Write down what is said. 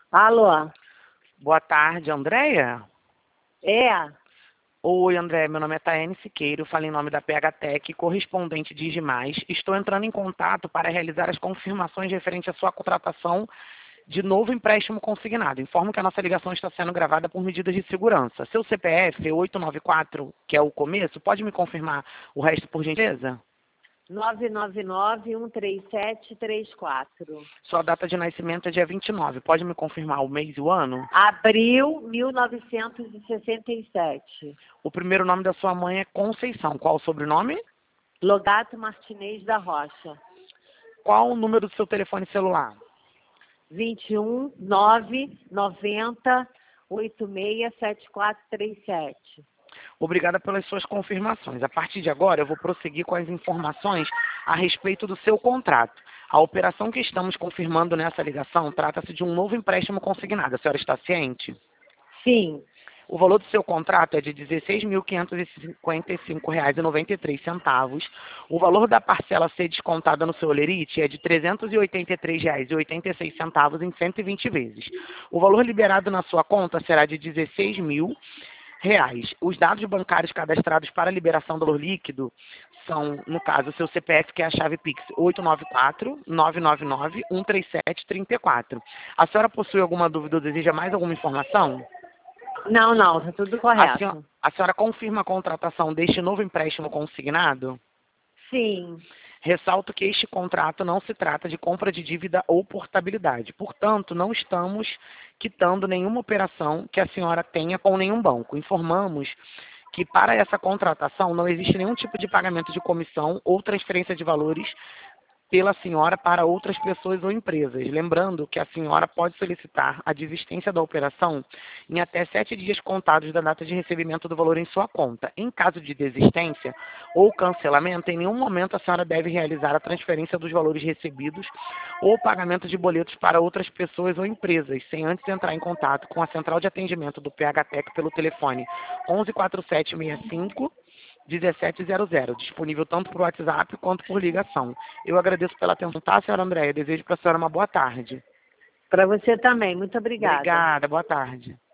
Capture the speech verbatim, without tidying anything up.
Alô? Boa tarde, Andréia. É? Oi, André, meu nome é Taiane Siqueiro, falo em nome da P H Tech, correspondente Digimais. Estou entrando em contato para realizar as confirmações referente à sua contratação de novo empréstimo consignado. Informo que a nossa ligação está sendo gravada por medidas de segurança. Seu C P F é oito nove quatro, que é o começo, pode me confirmar o resto, por gentileza? nove nove nove, um três sete, três quatro. Sua data de nascimento é dia vinte e nove, pode me confirmar o mês e o ano? Abril mil novecentos e sessenta e sete. O primeiro nome da sua mãe é Conceição. Qual o sobrenome? Logato Martinez da Rocha. Qual o número do seu telefone celular? vinte e um, nove, noventa, oitenta e seis, setenta e quatro trinta e sete. Obrigada pelas suas confirmações. A partir de agora, eu vou prosseguir com as informações a respeito do seu contrato. A operação que estamos confirmando nessa ligação trata-se de um novo empréstimo consignado. A senhora está ciente? Sim. O valor do seu contrato é de dezesseis mil quinhentos e cinquenta e cinco reais e noventa e três centavos. O valor da parcela a ser descontada no seu holerite é de trezentos e oitenta e três reais e oitenta e seis centavos em cento e vinte vezes. O valor liberado na sua conta será de dezesseis mil reais. Os dados bancários cadastrados para a liberação do valor líquido são, no caso, o seu C P F, que é a chave Pix oito nove quatro, nove nove nove, um três sete, três quatro. A senhora possui alguma dúvida ou deseja mais alguma informação? Não, não, está tudo A correto. senhora, a senhora confirma a contratação deste novo empréstimo consignado? Sim. Ressalto que este contrato não se trata de compra de dívida ou portabilidade. Portanto, não estamos quitando nenhuma operação que a senhora tenha com nenhum banco. Informamos que para essa contratação não existe nenhum tipo de pagamento de comissão ou transferência de valores pela senhora para outras pessoas ou empresas. Lembrando que a senhora pode solicitar a desistência da operação em até sete dias contados da data de recebimento do valor em sua conta. Em caso de desistência ou cancelamento, em nenhum momento a senhora deve realizar a transferência dos valores recebidos ou pagamento de boletos para outras pessoas ou empresas, sem antes entrar em contato com a central de atendimento do P H Tech pelo telefone onze quatro sete seis cinco, dezessete zero zero, disponível tanto por WhatsApp quanto por ligação. Eu agradeço pela atenção, tá, senhora Andréia? Desejo para a senhora uma boa tarde. Para você também. Muito obrigada. Obrigada, boa tarde.